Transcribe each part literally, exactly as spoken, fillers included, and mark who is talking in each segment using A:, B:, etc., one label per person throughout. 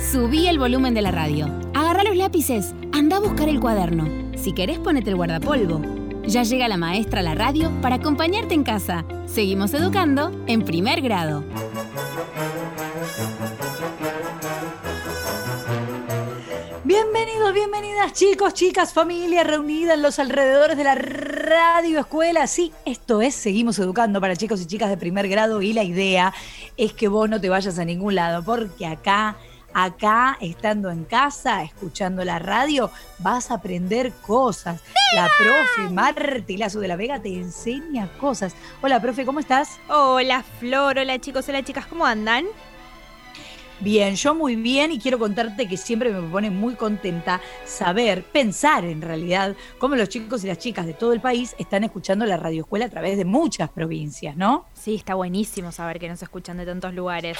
A: Subí el volumen de la radio. Agarrá los lápices. Anda a buscar el cuaderno. Si querés, ponete el guardapolvo. Ya llega la maestra a la radio para acompañarte en casa. Seguimos educando en primer grado.
B: Bienvenidos, bienvenidas chicos, chicas, familia reunida en los alrededores de la radio escuela. Sí, esto es Seguimos Educando para chicos y chicas de primer grado y la idea es que vos no te vayas a ningún lado porque acá, acá, estando en casa, escuchando la radio, vas a aprender cosas. La profe Marti Lazo de la Vega te enseña cosas. Hola, profe, ¿cómo estás?
C: Hola, Flor, hola chicos, hola chicas, ¿cómo andan?
B: Bien, yo muy bien y quiero contarte que siempre me pone muy contenta saber, pensar en realidad, cómo los chicos y las chicas de todo el país están escuchando la radio escuela a través de muchas provincias, ¿no?
C: Sí, está buenísimo saber que nos escuchan de tantos lugares.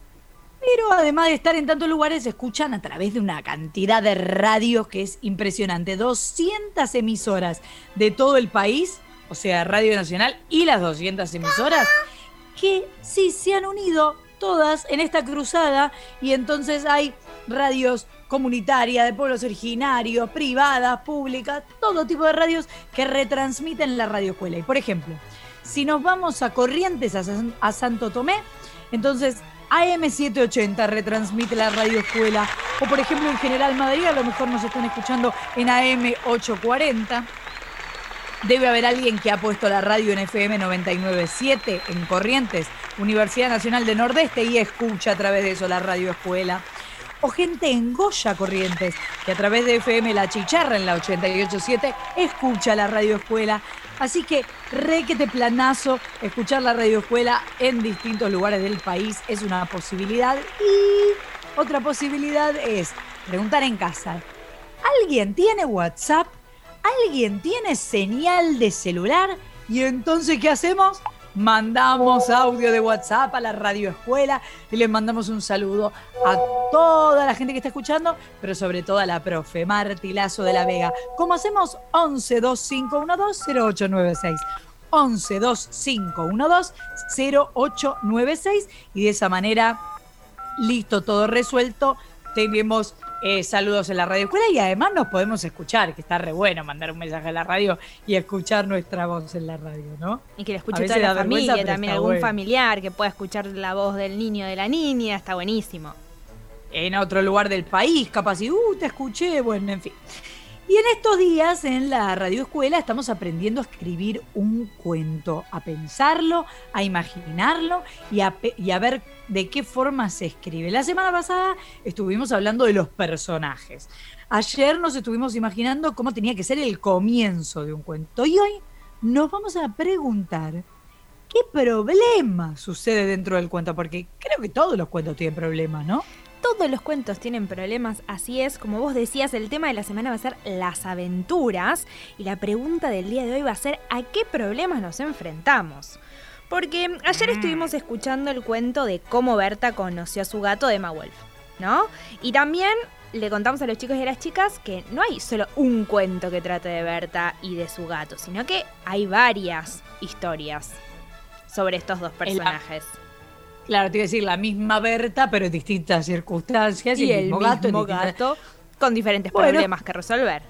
B: Pero además de estar en tantos lugares, se escuchan a través de una cantidad de radios que es impresionante. doscientas emisoras de todo el país, o sea, Radio Nacional y las doscientas emisoras, que sí se han unido todas en esta cruzada, y entonces hay radios comunitarias, de pueblos originarios, privadas, públicas, todo tipo de radios que retransmiten la radio escuela. Y por ejemplo, si nos vamos a Corrientes, a, San, a Santo Tomé, entonces A M setecientos ochenta retransmite la radio escuela, o por ejemplo en General Madrid a lo mejor nos están escuchando en A M ochocientos cuarenta. Debe haber alguien que ha puesto la radio en F M noventa y nueve punto siete en Corrientes, Universidad Nacional de Nordeste, y escucha a través de eso la radio escuela. O gente en Goya, Corrientes, que a través de F M La Chicharra en la ochenta y ocho punto siete escucha la radio escuela. Así que requete planazo, escuchar la radio escuela en distintos lugares del país es una posibilidad. Y otra posibilidad es preguntar en casa, ¿alguien tiene WhatsApp? ¿Alguien tiene señal de celular? Y entonces, ¿qué hacemos? Mandamos audio de WhatsApp a la radio escuela y les mandamos un saludo a toda la gente que está escuchando, pero sobre todo a la profe Marti Lazo de la Vega. ¿Cómo hacemos? once dos cinco uno dos cero ocho nueve seis. once dos cinco uno dos cero ocho nueve seis, y de esa manera, listo, todo resuelto. Tenemos Eh, saludos en la radio escuela y además nos podemos escuchar, que está re bueno mandar un mensaje a la radio y escuchar nuestra voz en la radio, ¿no?
C: Y que lo escuche toda la familia, también algún bueno. familiar que pueda escuchar la voz del niño o de la niña, está buenísimo.
B: En otro lugar del país, capaz, y uh, te escuché, bueno, en fin. Y en estos días en la radio escuela estamos aprendiendo a escribir un cuento, a pensarlo, a imaginarlo y a, y a ver de qué forma se escribe. La semana pasada estuvimos hablando de los personajes. Ayer nos estuvimos imaginando cómo tenía que ser el comienzo de un cuento. Y hoy nos vamos a preguntar qué problema sucede dentro del cuento, porque creo que todos los cuentos tienen problemas, ¿no?
C: Todos los cuentos tienen problemas, así es. Como vos decías, el tema de la semana va a ser las aventuras, y la pregunta del día de hoy va a ser ¿a qué problemas nos enfrentamos? Porque ayer estuvimos escuchando el cuento de cómo Berta conoció a su gato de Emma Wolf, ¿no? Y también le contamos a los chicos y a las chicas que no hay solo un cuento que trate de Berta y de su gato, sino que hay varias historias sobre estos dos personajes.
B: Claro, te iba a decir la misma Berta, pero en distintas circunstancias.
C: Y, y el mismo, gato, mismo gato con diferentes bueno, problemas que resolver.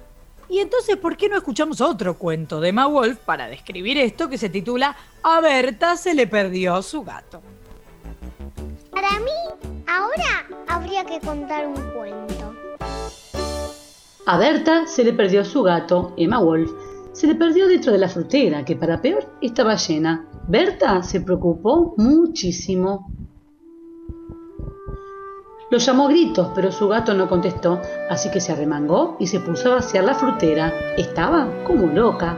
B: Y entonces, ¿por qué no escuchamos otro cuento de Emma Wolf para describir esto que se titula A Berta se le perdió su gato?
D: Para mí, ahora habría que contar un cuento.
E: A Berta se le perdió su gato, Emma Wolf. Se le perdió dentro de la frutera, que para peor estaba llena. Berta se preocupó muchísimo. Lo llamó a gritos, pero su gato no contestó, así que se arremangó y se puso a vaciar la frutera. Estaba como loca.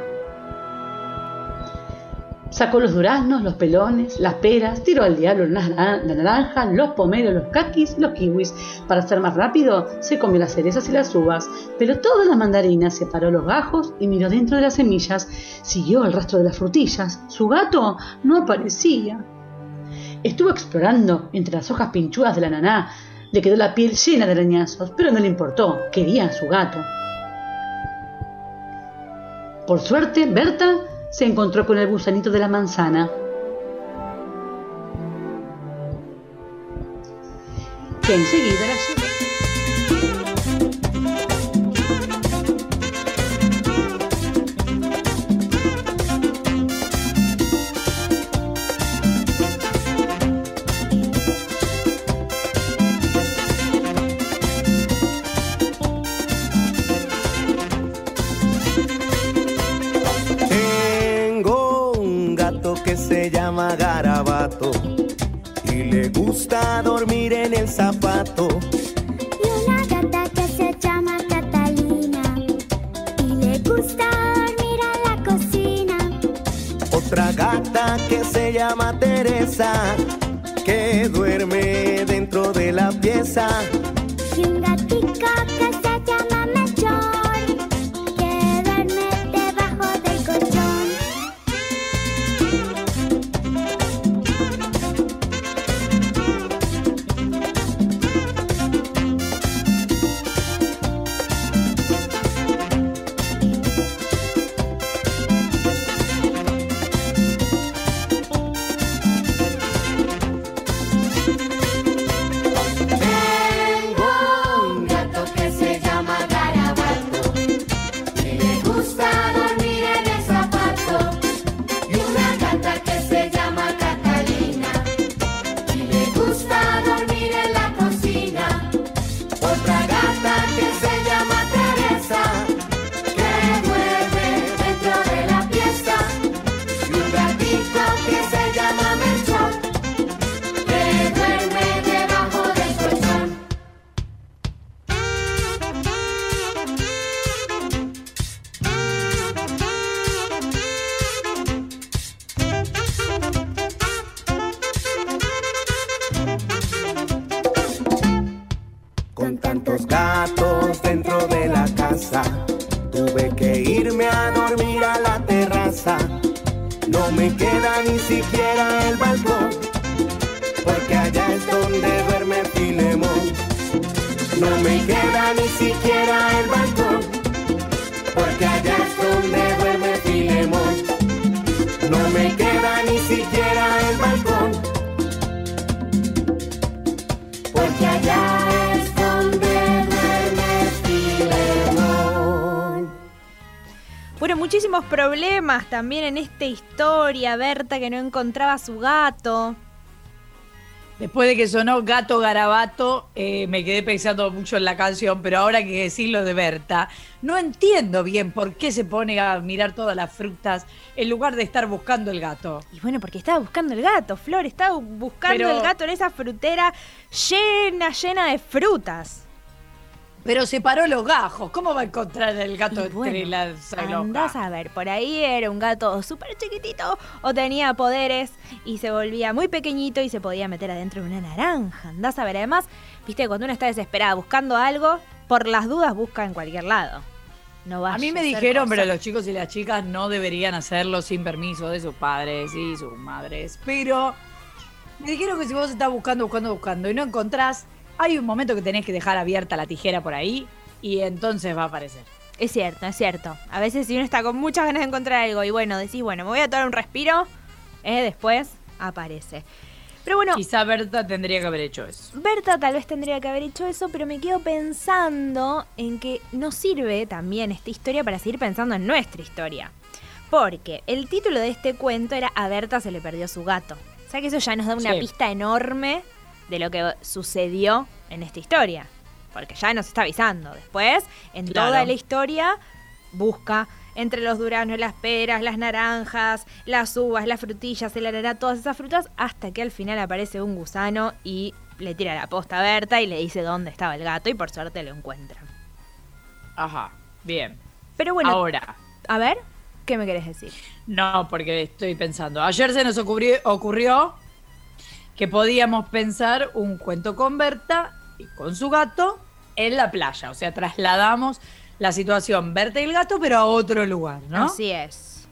E: Sacó los duraznos, los pelones, las peras, tiró al diablo las naranjas, los pomelos, los caquis, los kiwis. Para ser más rápido, se comió las cerezas y las uvas, pero todas las mandarinas, separó los gajos y miró dentro de las semillas. Siguió el rastro de las frutillas. Su gato no aparecía. Estuvo explorando entre las hojas pinchudas de la naná. Le quedó la piel llena de arañazos, pero no le importó. Quería a su gato. Por suerte, Berta se encontró con el gusanito de la manzana. que enseguida la llevo.
F: Se llama Garabato y le gusta dormir en el zapato.
G: Y una gata que se llama Catalina y le gusta dormir en la cocina.
F: Otra gata que se llama Teresa, que duerme dentro de la pieza.
G: Y un gatito que se llama Melchor, que duerme debajo del colchón.
F: Con tantos gatos dentro de la casa, tuve que irme a dormir a la terraza. No me queda ni siquiera el balcón, porque allá es donde duerme Filemón. No me queda ni siquiera el balcón, porque allá es donde duerme Filemón. No me queda ni siquiera el balcón, porque allá es donde duerme Filemón.
C: Bueno, muchísimos problemas también en esta historia. Berta que no encontraba a su gato.
B: Después de que sonó Gato Garabato, eh, me quedé pensando mucho en la canción, pero ahora que decís lo de Berta, no entiendo bien por qué se pone a mirar todas las frutas en lugar de estar buscando el gato.
C: Y bueno, porque estaba buscando el gato, Flor, estaba buscando
B: Pero-
C: el gato en esa frutera llena, llena de frutas.
B: Pero separó los gajos, ¿cómo va a encontrar el gato
C: Y
B: entre
C: bueno,
B: las
C: andás a ver, por ahí era un gato súper chiquitito o tenía poderes y se volvía muy pequeñito y se podía meter adentro de una naranja. Andás a ver, además, viste, cuando uno está desesperada buscando algo, por las dudas busca en cualquier lado. No vaya
B: A mí me
C: ser
B: dijeron,
C: cosa.
B: pero los chicos y las chicas no deberían hacerlo sin permiso de sus padres y sus madres. Pero me dijeron que si vos estás buscando, buscando, buscando y no encontrás, hay un momento que tenés que dejar abierta la tijera por ahí y entonces va a aparecer.
C: Es cierto, es cierto. A veces si uno está con muchas ganas de encontrar algo y bueno, decís, bueno, me voy a tomar un respiro, eh, después aparece. Pero bueno,
B: Quizá Berta tendría que haber hecho eso.
C: Berta tal vez tendría que haber hecho eso, pero me quedo pensando en que nos sirve también esta historia para seguir pensando en nuestra historia. Porque el título de este cuento era A Berta se le perdió su gato. O sea que eso ya nos da una
B: Sí.
C: pista enorme de lo que sucedió en esta historia. Porque ya nos está avisando. Después, en
B: Claro.
C: toda la historia, busca entre los duraznos, las peras, las naranjas, las uvas, las frutillas, el arará, todas esas frutas, hasta que al final aparece un gusano y le tira la posta a Berta y le dice dónde estaba el gato y por suerte lo encuentran.
B: Ajá, bien.
C: Pero bueno,
B: Ahora,
C: a ver, ¿qué me querés decir?
B: no, porque estoy pensando. Ayer se nos ocurrió, ocurrió que podíamos pensar un cuento con Berta y con su gato en la playa. O sea, trasladamos la situación Berta y el gato, pero a otro lugar, ¿no?
C: Así es.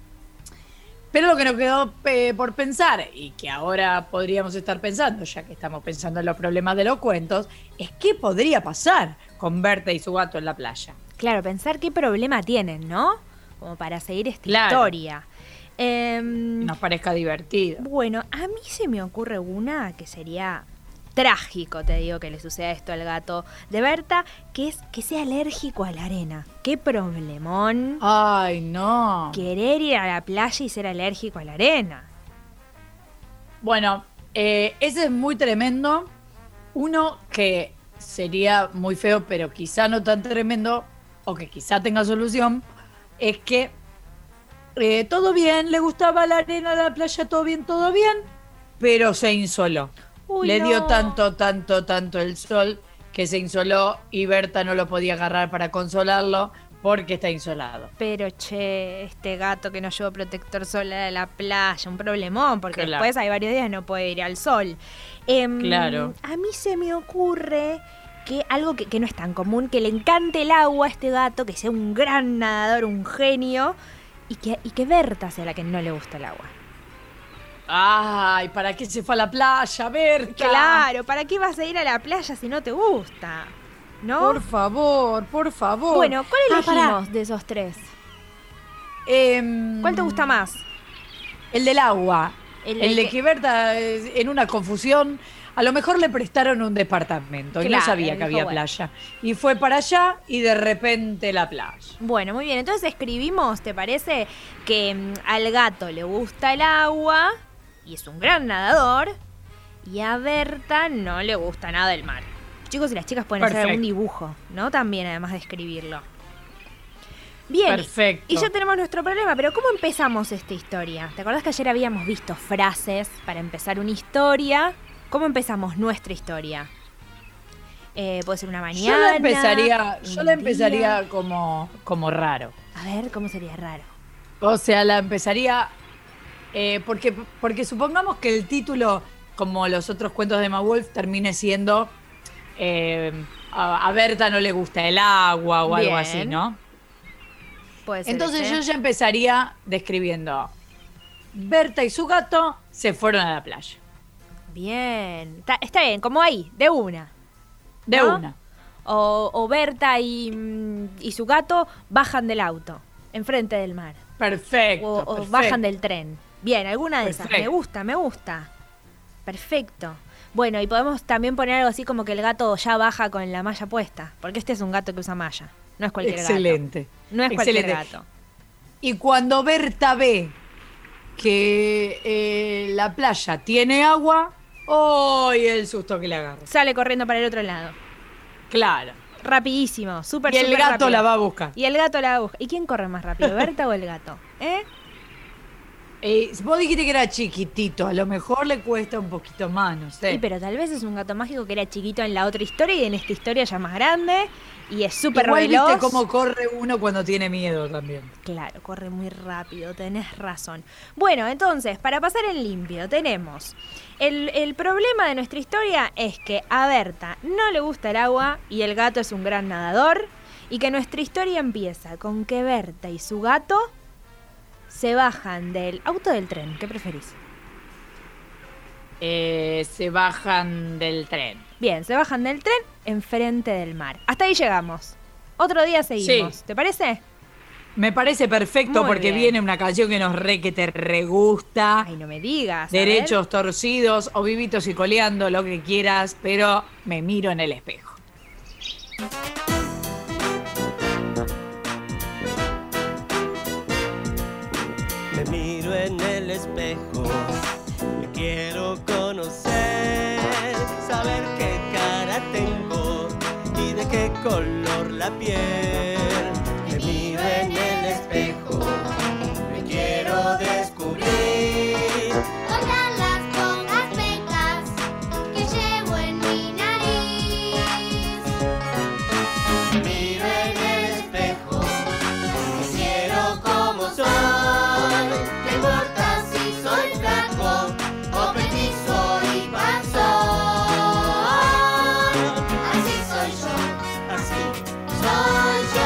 B: Pero lo que nos quedó eh, por pensar, y que ahora podríamos estar pensando, ya que estamos pensando en los problemas de los cuentos, es qué podría pasar con Berta y su gato en la playa.
C: Claro, pensar qué problema tienen, ¿no? Como para seguir esta
B: Claro.
C: historia. Em,
B: Nos parezca divertido.
C: Bueno, a mí se me ocurre una que sería trágico, te digo, que le suceda esto al gato de Berta, que es que sea alérgico a la arena. ¡Qué problemón!
B: Ay, no.
C: Querer ir a la playa y ser alérgico a la arena.
B: Bueno, eh, ese es muy tremendo. Uno que sería muy feo, pero quizá no tan tremendo, o que quizá tenga solución, es que eh, todo bien, le gustaba la arena, la playa, todo bien, todo bien, pero se insoló.
C: Uy,
B: le
C: no.
B: dio tanto, tanto, tanto el sol que se insoló y Berta no lo podía agarrar para consolarlo porque está insolado.
C: Pero che, este gato que no llevó protector solar a la playa, un problemón, porque
B: Claro.
C: después hay varios días no puede ir al sol. Em,
B: Claro.
C: A mí se me ocurre que algo que, que no es tan común, que le encante el agua a este gato, que sea un gran nadador, un genio, y que, y que Berta sea la que no le gusta el agua.
B: Ay, ¿para qué se fue a la playa, Berta?
C: Claro, ¿para qué vas a ir a la playa si no te gusta? ¿No?
B: Por favor, por favor.
C: Bueno, ¿cuál
B: Ah,
C: elegimos
B: pará.
C: de esos tres?
B: Em,
C: ¿Cuál te gusta más?
B: El del agua.
C: El
B: El,
C: de
B: de
C: que-
B: que Berta, eh, en una confusión, a lo mejor le prestaron un departamento y
C: Claro,
B: no sabía que
C: dijo,
B: había
C: bueno.
B: playa. Y fue para allá y de repente la playa.
C: Bueno, muy bien. Entonces escribimos, ¿te parece? Que mm, al gato le gusta el agua y es un gran nadador. Y a Berta no le gusta nada el mar. Los chicos y las chicas pueden hacer
B: Perfecto.
C: algún dibujo, ¿no? También, además de escribirlo. Bien.
B: Perfecto.
C: Y ya tenemos nuestro problema, pero ¿cómo empezamos esta historia? ¿Te acordás que ayer habíamos visto frases para empezar una historia? ¿Cómo empezamos nuestra historia? Eh, puede ser una mañana.
B: Yo la empezaría,
C: un
B: yo la empezaría
C: día.
B: como, como raro.
C: A ver, ¿cómo sería raro?
B: O sea, la empezaría eh, porque, porque supongamos que el título, como los otros cuentos de Ma Wolf, termine siendo eh, a, a Berta no le gusta el agua o algo
C: Bien.
B: así, ¿no?
C: Puede ser
B: Entonces
C: ese.
B: yo ya empezaría describiendo Berta y su gato se fueron a la playa.
C: Bien, está, está bien, como ahí, de una.
B: De
C: ¿No?
B: una.
C: O, o Berta y, mm, y su gato bajan del auto, enfrente del mar.
B: Perfecto.
C: O, o
B: perfecto.
C: bajan del tren. Bien, alguna de esas. Me
B: Perfecto.
C: gusta, me gusta. Perfecto. Bueno, y podemos también poner algo así como que el gato ya baja con la malla puesta. Porque este es un gato que usa malla. No es cualquier
B: Excelente.
C: gato. No es cualquier
B: Excelente.
C: gato.
B: Y cuando Berta ve que eh, la playa tiene agua, ¡ay, el susto que le agarra!
C: Sale corriendo para el otro lado.
B: Claro.
C: Rapidísimo, súper,
B: Y el
C: súper
B: gato
C: rápido.
B: la va a buscar.
C: Y el gato la busca. ¿Y quién corre más rápido, Berta o el gato? ¿Eh?
B: Eh, vos dijiste que era chiquitito, a lo mejor le cuesta un poquito más, no sé.
C: Sí, pero tal vez es un gato mágico que era chiquito en la otra historia y en esta historia ya más grande y es súper
B: Igual
C: veloz.
B: viste cómo corre uno cuando tiene miedo también.
C: Claro, corre muy rápido, tenés razón. Bueno, entonces, para pasar en limpio, tenemos... El, el problema de nuestra historia es que a Berta no le gusta el agua y el gato es un gran nadador y que nuestra historia empieza con que Berta y su gato se bajan del auto o del tren. ¿Qué preferís?
B: Eh, se bajan del tren.
C: Bien, se bajan del tren enfrente del mar. Hasta ahí llegamos. Otro día seguimos.
B: Sí.
C: ¿Te parece?
B: Me parece perfecto
C: Muy
B: porque
C: bien.
B: viene una canción que nos re que te re gusta.
C: Ay, no me digas. a ver.
B: Derechos torcidos o vivitos y coleando, lo que quieras, pero me miro en el espejo.
H: Me miro en el espejo, me quiero conocer, saber qué cara tengo y de qué color la piel. Me miro en el espejo, me quiero descubrir.
D: Todas las pocas pecas que llevo en mi nariz.
H: Me miro en el espejo, me quiero como soy. No importa si soy flaco o petizo y panzón. Así soy yo, así soy yo.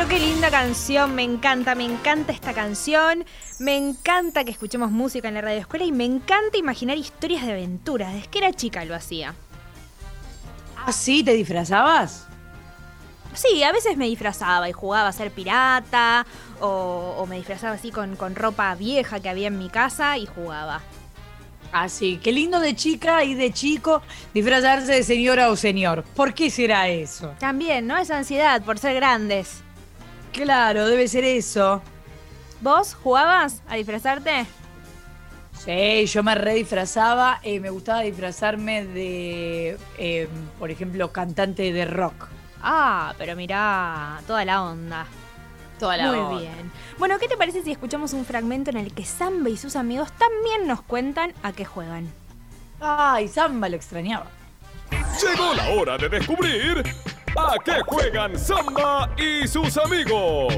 C: qué linda canción, me encanta, me encanta esta canción, me encanta que escuchemos música en la radio escuela y me encanta imaginar historias de aventuras. Desde que era chica lo hacía.
B: ¿Ah, sí? ¿Te disfrazabas?
C: Sí, a veces me disfrazaba y jugaba a ser pirata o, o me disfrazaba así con, con ropa vieja que había en mi casa y jugaba.
B: Ah, sí, qué lindo de chica y de chico disfrazarse de señora o señor. ¿Por qué será eso?
C: También, ¿no? Esa ansiedad por ser grandes.
B: Claro, debe ser eso.
C: ¿Vos jugabas a disfrazarte?
B: Sí, yo me redisfrazaba, eh, me gustaba disfrazarme de, eh, por ejemplo, cantante de rock.
C: Ah, pero mirá, toda la onda.
B: Toda la
C: Muy
B: onda.
C: bien. Bueno, ¿qué te parece si escuchamos un fragmento en el que Samba y sus amigos también nos cuentan a qué juegan?
B: Ay, Samba lo extrañaba.
I: Llegó la hora de descubrir a qué juegan Samba y sus amigos.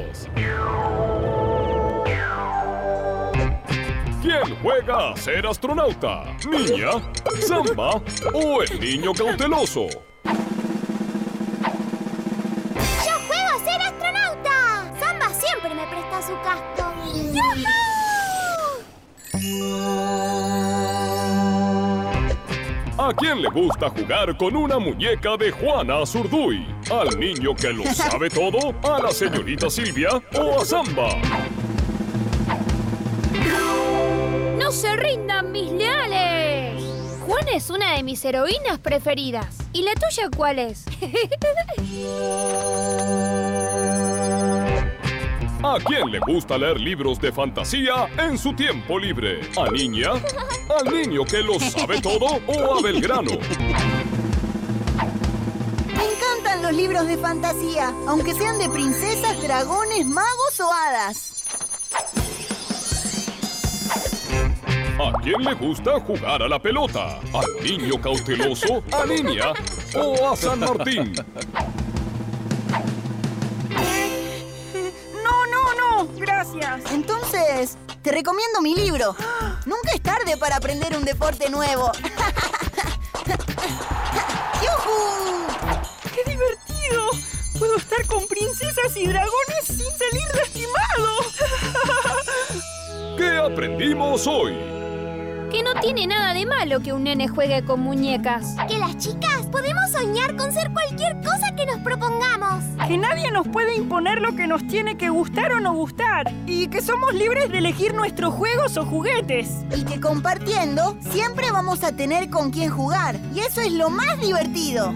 I: ¿Quién juega a ser astronauta? ¿Niña, Samba o el niño cauteloso?
G: ¡Yo juego a ser astronauta! Samba siempre me presta su casco.
I: ¿A quién le gusta jugar con una muñeca de Juana Zurduy? ¿Al niño que lo sabe todo? ¿A la señorita Silvia o a Samba?
J: ¡No se rindan, mis leales! Juana es una de mis heroínas preferidas. ¿Y la tuya cuál es?
I: ¿A quién le gusta leer libros de fantasía en su tiempo libre? ¿A Niña? ¿Al niño que lo sabe todo o a Belgrano?
K: Me encantan los libros de fantasía, aunque sean de princesas, dragones, magos o hadas.
I: ¿A quién le gusta jugar a la pelota? ¿Al niño cauteloso, a Niña o a San Martín?
K: No, no, no, gracias. Entonces, te recomiendo mi libro. Nunca es tarde para aprender un deporte nuevo. ¡Yujú! ¡Qué divertido! Puedo estar con princesas y dragones sin salir lastimado.
I: ¿Qué aprendimos hoy?
J: Que no tiene nada de malo que un nene juegue con muñecas.
G: Que las chicas podemos soñar con ser cualquier cosa que nos propongamos.
K: Que nadie nos puede imponer lo que nos tiene que gustar o no gustar. Y que somos libres de elegir nuestros juegos o juguetes. Y que compartiendo siempre vamos a tener con quién jugar. Y eso es lo más divertido.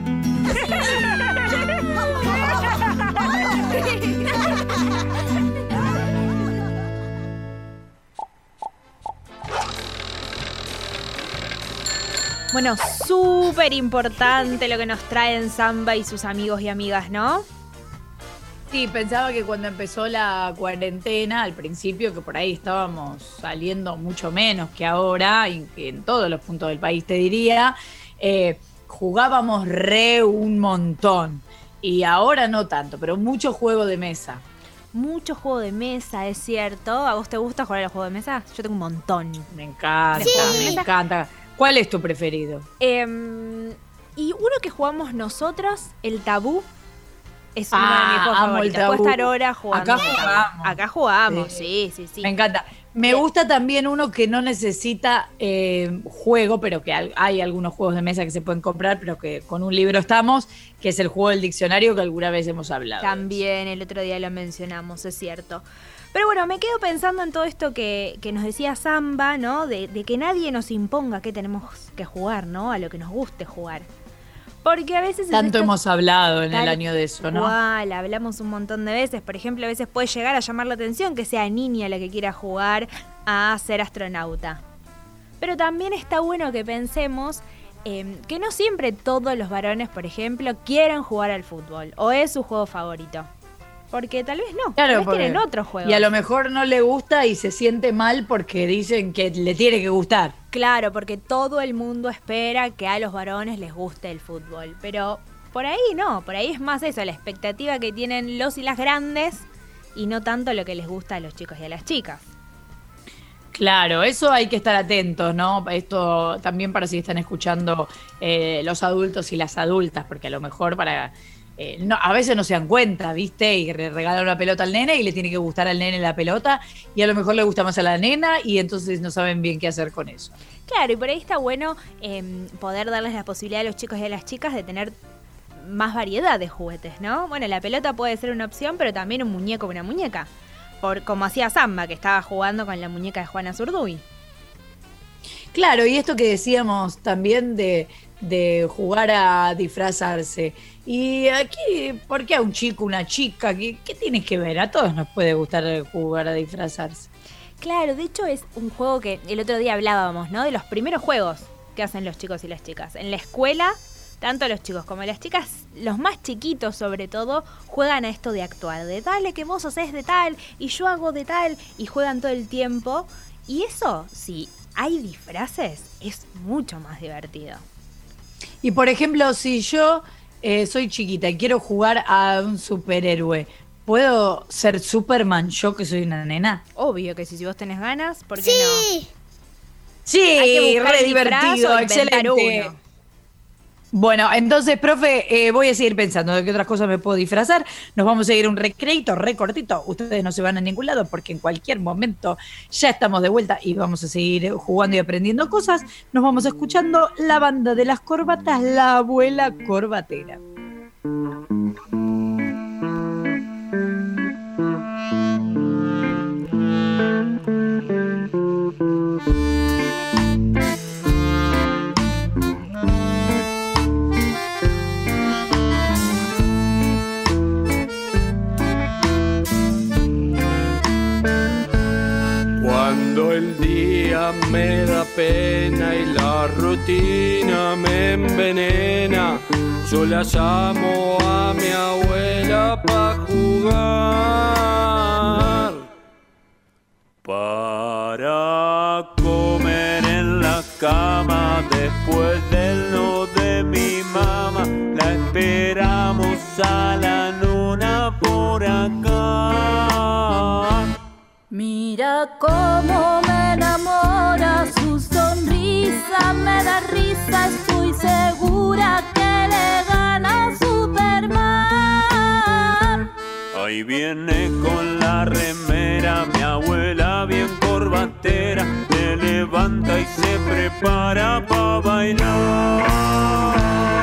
C: Bueno, súper importante lo que nos traen Samba y sus amigos y amigas, ¿no?
B: Sí, pensaba que cuando empezó la cuarentena, al principio, que por ahí estábamos saliendo mucho menos que ahora, y que en todos los puntos del país te diría, eh, jugábamos re un montón. Y ahora no tanto, pero mucho juego de mesa.
C: Mucho juego de mesa, es cierto. ¿A vos te gusta jugar al juego de mesa? Yo tengo un montón.
B: Me encanta,
C: Sí.
B: me encanta. ¿Cuál es tu preferido?
C: Eh, y uno que jugamos nosotros, el Tabú, es uno
B: Ah,
C: de mis juegos
B: amo el
C: favoritos.
B: Tabú.
C: Puedo estar horas jugando.
B: Acá jugamos.
C: Acá jugamos,
B: Sí.
C: sí, sí, sí.
B: Me encanta. Me gusta también uno que no necesita eh, juego, pero que al- hay algunos juegos de mesa que se pueden comprar, pero que con un libro estamos, que es el juego del diccionario que alguna vez hemos hablado.
C: También el otro día lo mencionamos, es cierto. Pero bueno, me quedo pensando en todo esto que, que nos decía Samba, ¿no? De, de que nadie nos imponga qué tenemos que jugar, ¿no? A lo que nos guste jugar. Porque a veces...
B: Tanto
C: es
B: hemos hablado en el
C: Tal
B: año de eso, ¿no?
C: cual, hablamos un montón de veces. Por ejemplo, a veces puede llegar a llamar la atención que sea niña la que quiera jugar a ser astronauta. Pero también está bueno que pensemos eh, que no siempre todos los varones, por ejemplo, quieren jugar al fútbol o es su juego favorito. Porque tal vez no, tal vez
B: porque-
C: tienen otro juego.
B: Y a lo mejor no le gusta y se siente mal porque dicen que le tiene que gustar.
C: Claro, porque todo el mundo espera que a los varones les guste el fútbol. Pero por ahí no, por ahí es más eso, la expectativa que tienen los y las grandes y no tanto lo que les gusta a los chicos y a las chicas.
B: Claro, eso hay que estar atentos, ¿no? Esto también para si están escuchando eh, los adultos y las adultas, porque a lo mejor para eh, no, a veces no se dan cuenta, ¿viste? Y le regalan una pelota al nene y le tiene que gustar al nene la pelota y a lo mejor le gusta más a la nena y entonces no saben bien qué hacer con eso.
C: Claro, y por ahí está bueno eh, poder darles la posibilidad a los chicos y a las chicas de tener más variedad de juguetes, ¿no? Bueno, la pelota puede ser una opción, pero también un muñeco o una muñeca. Por, como hacía Samba, que estaba jugando con la muñeca de Juana Zurduy.
B: Claro, y esto que decíamos también de, de jugar a disfrazarse. Y aquí, ¿por qué a un chico, una chica? ¿Qué, qué tiene que ver? A todos nos puede gustar jugar a disfrazarse.
C: Claro, de hecho es un juego que el otro día hablábamos, ¿no? De los primeros juegos que hacen los chicos y las chicas. En la escuela, tanto los chicos como las chicas, los más chiquitos sobre todo, juegan a esto de actuar. De dale que vos haces de tal y yo hago de tal y juegan todo el tiempo. Y eso, si hay disfraces, es mucho más divertido.
B: Y por ejemplo, si yo eh, soy chiquita y quiero jugar a un superhéroe, ¿puedo ser Superman yo que soy una nena?
C: Obvio que sí, si vos tenés ganas, ¿por qué
D: Sí.
C: no?
B: Sí, re divertido, excelente. Uno. Bueno, entonces, profe, eh, voy a seguir pensando de qué otras cosas me puedo disfrazar. Nos vamos a ir a un recreito re cortito. Ustedes no se van a ningún lado porque en cualquier momento ya estamos de vuelta y vamos a seguir jugando y aprendiendo cosas. Nos vamos escuchando la banda de las corbatas, la abuela corbatera.
L: Cuando el día me da pena y la rutina me envenena, yo la llamo a mi abuela pa' jugar. Para comer en la cama después del no de mi mamá, la esperamos a la nona por acá.
G: Mira cómo me enamora, su sonrisa me da risa, estoy segura que le gana Superman.
L: Ahí viene con la remera, mi abuela bien corbatera, se levanta y se prepara pa' bailar.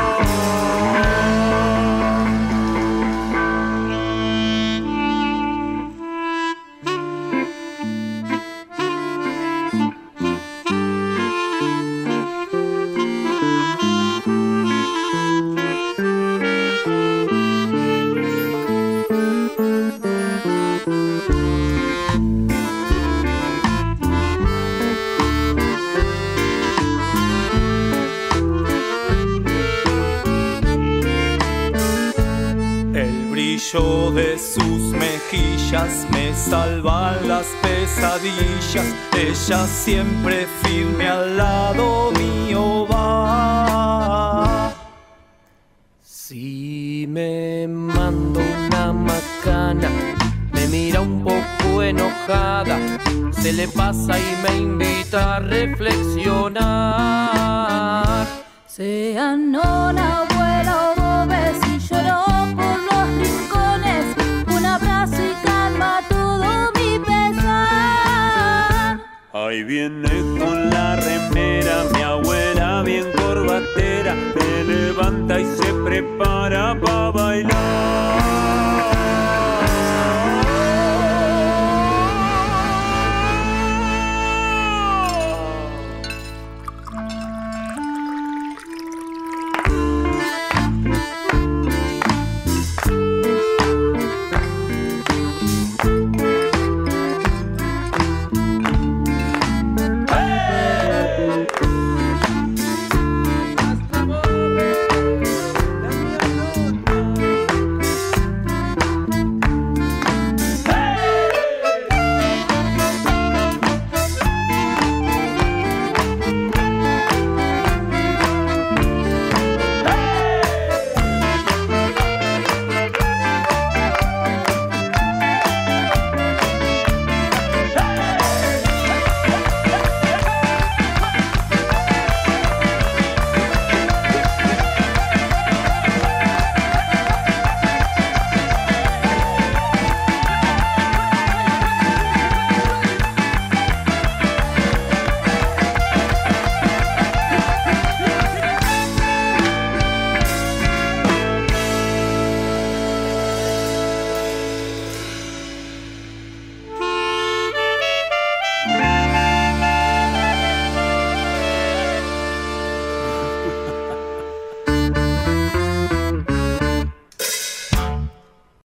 L: De sus mejillas me salvan las pesadillas, ella siempre firme al lado mío va. Si me mando una macana, me mira un poco enojada, se le pasa y me invita a reflexionar.
G: Sea nona, abuela o bobe, si lloró por los rincones, un abrazo y calma todo mi pesar.
L: Ahí viene con la remera, mi abuela bien corbatera, me levanta y se prepara pa'